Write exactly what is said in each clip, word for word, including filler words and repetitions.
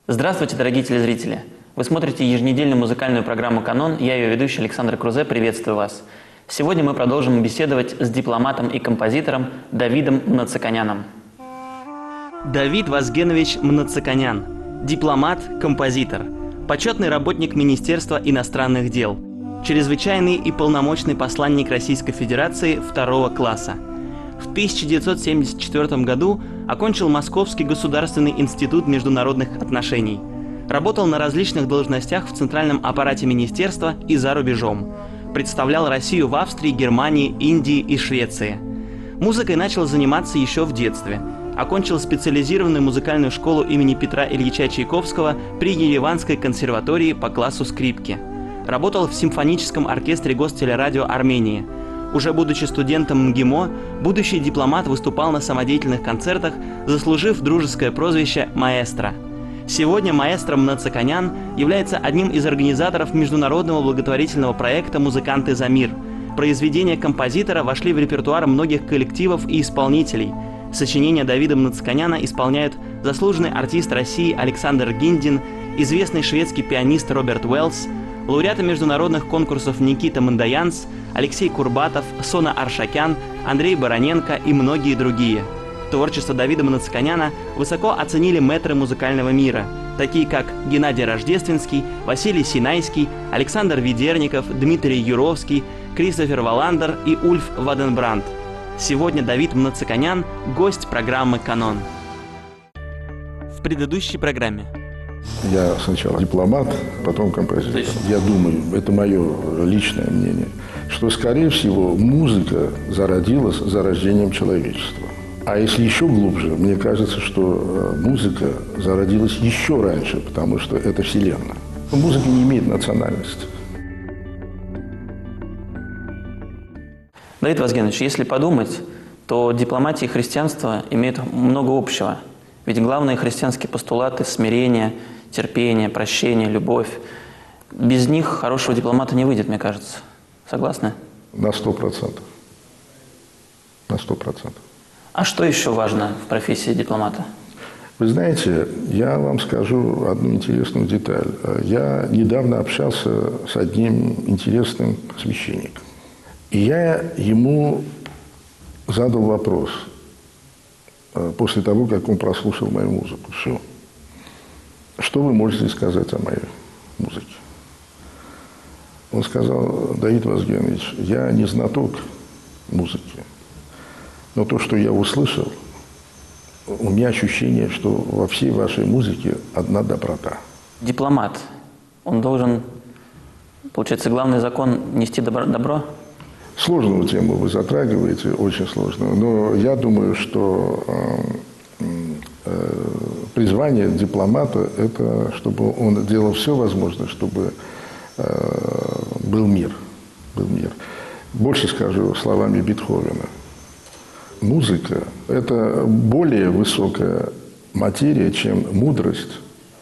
Здравствуйте, дорогие телезрители! Вы смотрите еженедельную музыкальную программу «Канон». Я ее ведущий Александр Крузе. Приветствую вас. Сегодня мы продолжим беседовать с дипломатом и композитором Давидом Мнацаканяном. Давид Вазгенович Мнацаканян. Дипломат, композитор. Почетный работник Министерства иностранных дел. Чрезвычайный и полномочный посланник Российской Федерации второго класса. В тысяча девятьсот семьдесят четвёртом году окончил Московский государственный институт международных отношений. Работал на различных должностях в центральном аппарате министерства и за рубежом. Представлял Россию в Австрии, Германии, Индии и Швеции. Музыкой начал заниматься еще в детстве. Окончил специализированную музыкальную школу имени Петра Ильича Чайковского при Ереванской консерватории по классу скрипки. Работал в симфоническом оркестре Гостелерадио Армении. Уже будучи студентом МГИМО, будущий дипломат выступал на самодеятельных концертах, заслужив дружеское прозвище «Маэстро». Сегодня маэстро Мнацаканян является одним из организаторов международного благотворительного проекта «Музыканты за мир». Произведения композитора вошли в репертуар многих коллективов и исполнителей. Сочинения Давида Мнацаканяна исполняют заслуженный артист России Александр Гиндин, известный шведский пианист Роберт Уэллс, лауреаты международных конкурсов Никита Мандаянц, Алексей Курбатов, Сона Аршакян, Андрей Бароненко и многие другие. Творчество Давида Мнацаканяна высоко оценили мэтры музыкального мира, такие как Геннадий Рождественский, Василий Синайский, Александр Ведерников, Дмитрий Юровский, Кристофер Валандер и Ульф Ваденбрандт. Сегодня Давид Мнацаканян – гость программы «Канон». В предыдущей программе. Я сначала дипломат, потом композитор. Я думаю, это мое личное мнение, что, скорее всего, музыка зародилась зарождением человечества. А если еще глубже, мне кажется, что музыка зародилась еще раньше, потому что это Вселенная. Музыка не имеет национальности. Давид Вазгенович, если подумать, то дипломатия и христианство имеют много общего. Ведь главные христианские постулаты – смирение, терпение, прощение, любовь. Без них хорошего дипломата не выйдет, мне кажется. Согласны? На сто процентов. На сто процентов. А что еще важно в профессии дипломата? Вы знаете, я вам скажу одну интересную деталь. Я недавно общался с одним интересным священником. И я ему задал вопрос после того, как он прослушал мою музыку. Все. Что вы можете сказать о моей музыке? Он сказал: Давид Вазгенович, я не знаток музыки, но то, что я услышал, у меня ощущение, что во всей вашей музыке одна доброта. Дипломат, он должен, получается, главный закон – нести добро? добро? Сложную тему вы затрагиваете, очень сложную, но я думаю, что э, э, призвание дипломата – это чтобы он делал все возможное, чтобы э, был мир, был мир. Больше скажу словами Бетховена. Музыка – это более высокая материя, чем мудрость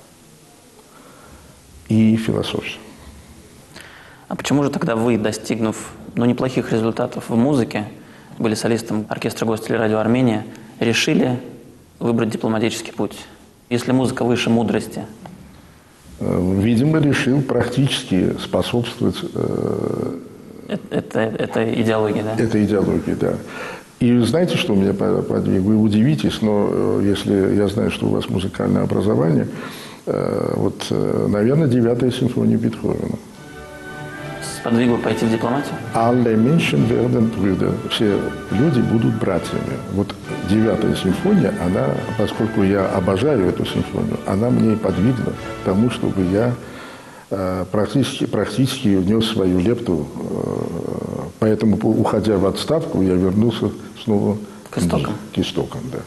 и философия. А почему же тогда вы, достигнув ну, неплохих результатов в музыке, были солистом оркестра Гостелерадио Армения, решили выбрать дипломатический путь? Если музыка выше мудрости? Видимо, решил практически способствовать… Э, это, это, это идеология, да? Это идеология, да. И знаете, что меня подвигло? Вы удивитесь, но если я знаю, что у вас музыкальное образование, э, вот, наверное, девятая симфония Бетховена. Подвигло пойти в дипломатию? Alle Menschen werden Brüder. Все люди будут братьями. Вот девятая симфония, она, поскольку я обожаю эту симфонию, она мне подвигла к тому, чтобы я э, практически, практически внес свою лепту. Э, поэтому, уходя в отставку, я вернулся снова к истокам. К истокам, да.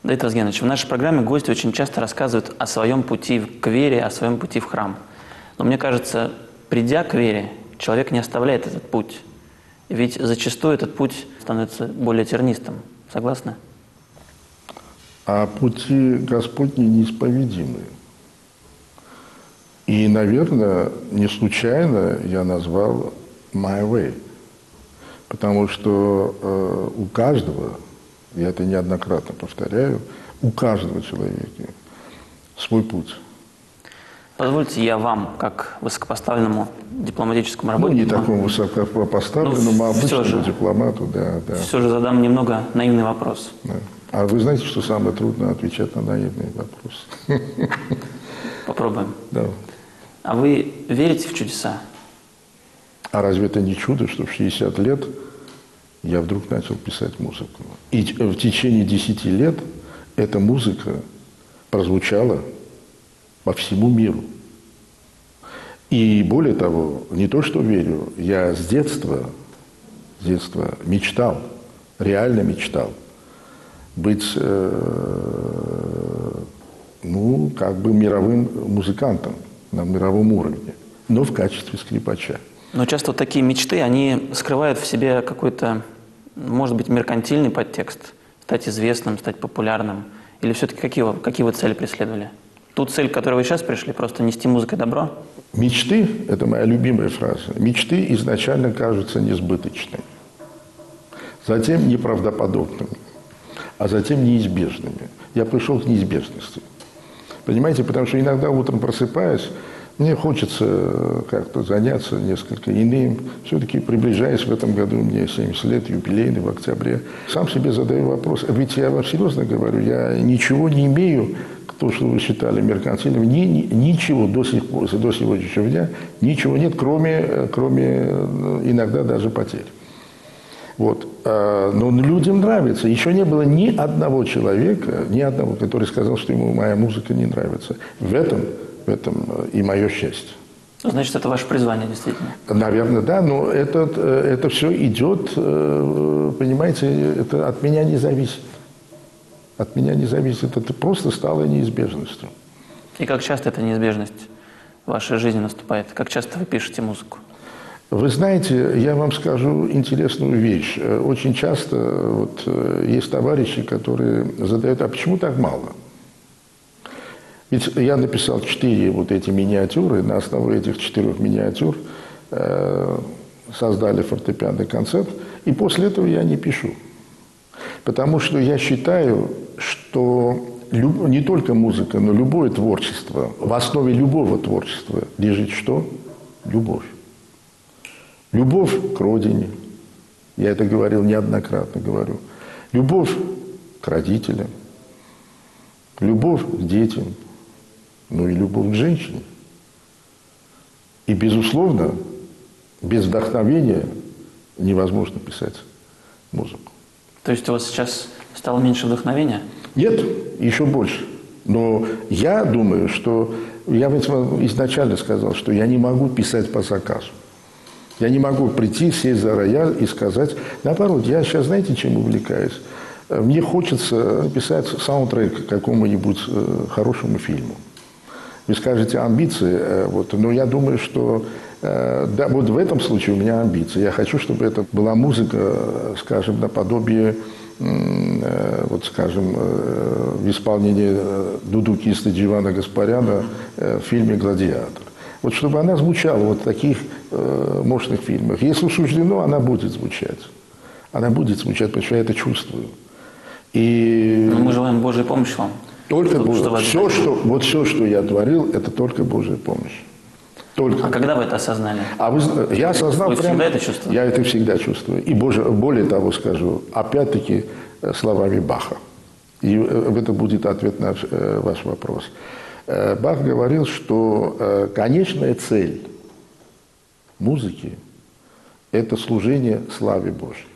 Давид Вазгенович, в нашей программе гости очень часто рассказывают о своем пути к вере, о своем пути в храм. Но мне кажется, придя к вере, человек не оставляет этот путь. Ведь зачастую этот путь становится более тернистым. Согласны? А пути Господни неисповедимы. И, наверное, не случайно я назвал «my way». Потому что э, у каждого, я это неоднократно повторяю, у каждого человека свой путь. Позвольте, я вам, как высокопоставленному дипломатическому Ну, работнику... не такому высокопоставленному, ну, а обычному же, дипломату, да, да. Все же задам немного наивный вопрос. Да. А вы знаете, что самое трудное отвечать на наивный вопрос? Попробуем. Да. А вы верите в чудеса? А разве это не чудо, что в шестьдесят лет я вдруг начал писать музыку? И в течение десяти лет эта музыка прозвучала по всему миру. И более того, не то что верю, я с детства, с детства мечтал, реально мечтал быть, э, ну, как бы мировым музыкантом на мировом уровне, но в качестве скрипача. Но часто вот такие мечты, они скрывают в себе какой-то, может быть, меркантильный подтекст, стать известным, стать популярным. Или все-таки какие, вы- какие вы цели преследовали? Ту цель, к которой вы сейчас пришли, просто нести музыкой добро? Мечты – это моя любимая фраза. Мечты изначально кажутся несбыточными, затем неправдоподобными, а затем неизбежными. Я пришел к неизбежности. Понимаете, потому что иногда утром просыпаясь, мне хочется как-то заняться несколько иным. Все-таки приближаясь в этом году, мне семьдесят лет, юбилейный в октябре. Сам себе задаю вопрос, ведь я вам серьезно говорю, я ничего не имею, то, что вы считали меркантильным, ни, ни, ничего до сих пор, до сегодняшнего дня, ничего нет, кроме, кроме иногда даже потерь. Вот. Но людям нравится. Еще не было ни одного человека, ни одного, который сказал, что ему моя музыка не нравится. В этом, в этом и мое счастье. Значит, это ваше призвание, действительно. Наверное, да, но это, это все идет, понимаете, это от меня не зависит. От меня не зависит. Это просто стало неизбежностью. И как часто эта неизбежность в вашей жизни наступает? Как часто вы пишете музыку? Вы знаете, я вам скажу интересную вещь. Очень часто вот, есть товарищи, которые задают, а почему так мало? Ведь я написал четыре вот эти миниатюры, на основе этих четырех миниатюр э, создали фортепианный концерт, и после этого я не пишу. Потому что я считаю, что люб, не только музыка, но любое творчество, в основе любого творчества лежит что? Любовь. Любовь к родине, я это говорил неоднократно, говорю. Любовь к родителям, любовь к детям, ну и любовь к женщине. И, безусловно, без вдохновения невозможно писать музыку. То есть у вас сейчас стало меньше вдохновения? Нет, еще больше. Но я думаю, что... Я ведь вам изначально сказал, что я не могу писать по заказу. Я не могу прийти, сесть за рояль и сказать... Наоборот, я сейчас, знаете, чем увлекаюсь? Мне хочется писать саундтрек к какому-нибудь э, хорошему фильму. Вы скажете, амбиции, э, вот, но я думаю, что... Э, да, вот в этом случае у меня амбиции. Я хочу, чтобы это была музыка, э, скажем, наподобие... вот, скажем, в исполнении дудукиста Дживана Гаспаряна в фильме «Гладиатор». Вот чтобы она звучала вот в таких мощных фильмах. Если суждено, она будет звучать. Она будет звучать, потому что я это чувствую. И Но мы желаем Божьей помощи вам. только Чтобы, Божья. чтобы Все, что, вот все, что я творил, это только Божья помощь. Только. А когда вы это осознали? А вы, я осознал Вы прямо, всегда это чувствуете? Я это всегда чувствую. И боже, более того скажу, опять-таки словами Баха. И это будет ответ на ваш вопрос. Бах говорил, что конечная цель музыки – это служение славе Божьей.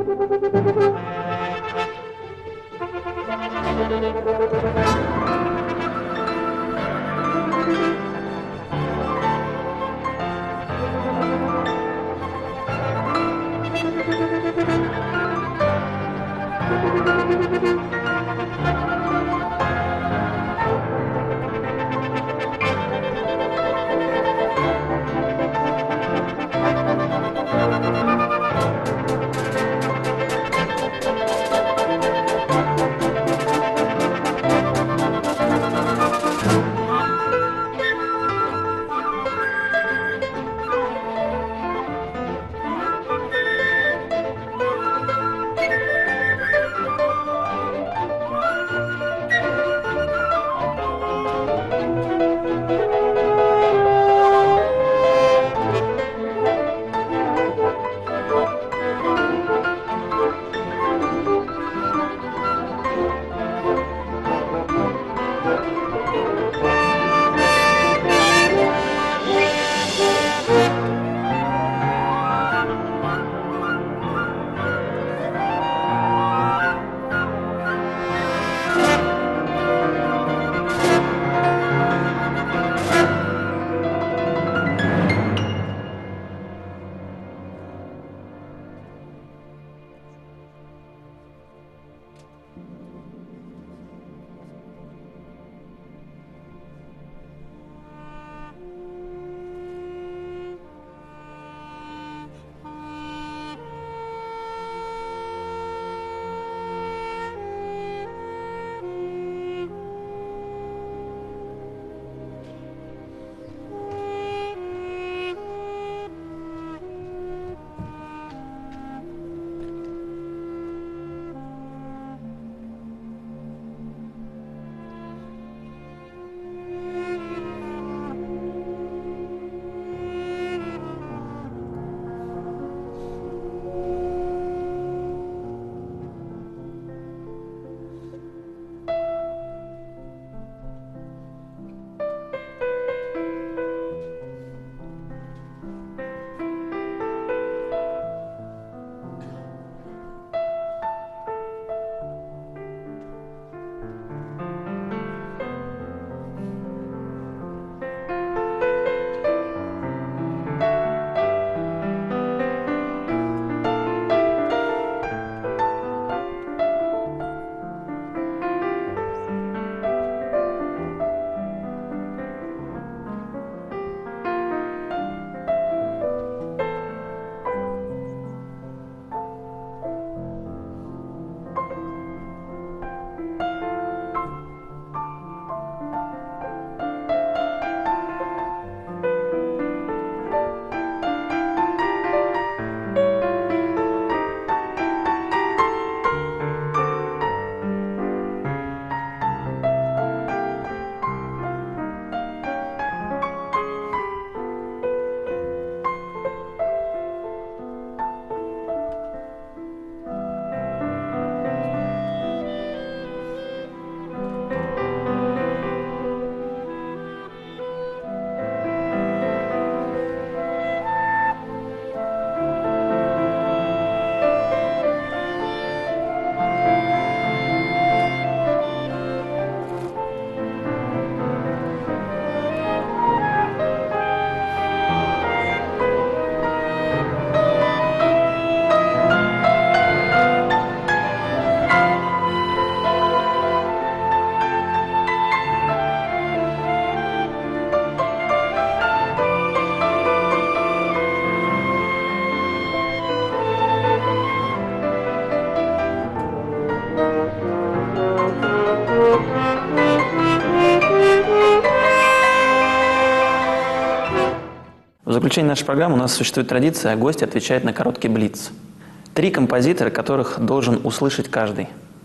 В заключение нашей программы у нас существует традиция, гость отвечает на короткий блиц. Три композитора, которых должен услышать каждый.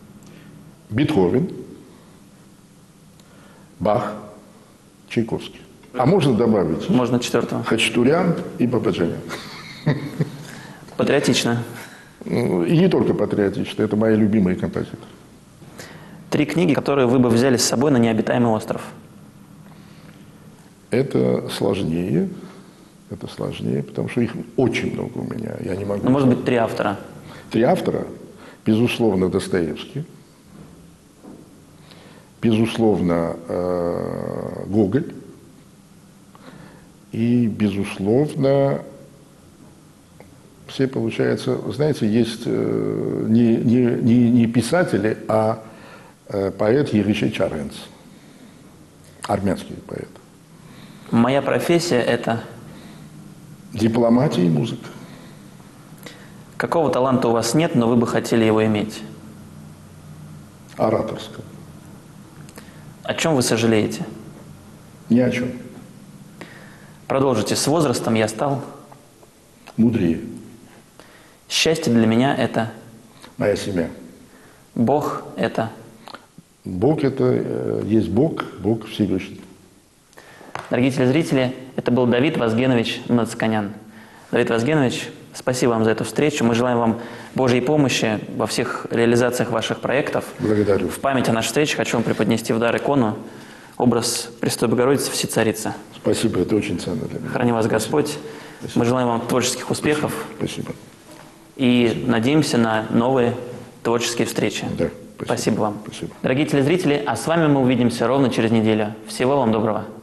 Бетховен, Бах, Чайковский. А можно добавить? Можно четвертого. Хачатурян и Бабаджанян. Патриотично. И не только патриотично, это мои любимые композиторы. Три книги, которые вы бы взяли с собой на необитаемый остров. Это сложнее. Это сложнее, потому что их очень много у меня. Я не могу. Ну, может быть, три автора. Три автора, безусловно, Достоевский, безусловно, э, Гоголь и, безусловно, все, получается, знаете, есть э, не, не, не, не писатели, а э, поэт Еришей Чаренц, армянский поэт. Моя профессия – это… Дипломатия и музыка. Какого таланта у вас нет, но вы бы хотели его иметь? Ораторского. О чем вы сожалеете? Ни о чем. Продолжите. С возрастом я стал… Мудрее. Счастье для меня – это… Моя семья. Бог – это… Бог – это э, есть Бог, Бог Всевышний. Дорогие телезрители, это был Давид Вазгенович Нациконян. Давид Вазгенович, спасибо вам за эту встречу. Мы желаем вам Божьей помощи во всех реализациях ваших проектов. Благодарю. В память о нашей встрече хочу вам преподнести в дар икону, образ Пресвятой Богородицы Всецарицы. Спасибо, это очень ценно для меня. Храни вас Господь. Спасибо. Мы желаем вам творческих успехов. Спасибо. И спасибо. Надеемся на новые творческие встречи. Да, спасибо. Спасибо вам. Спасибо. Дорогие телезрители, а с вами мы увидимся ровно через неделю. Всего вам доброго.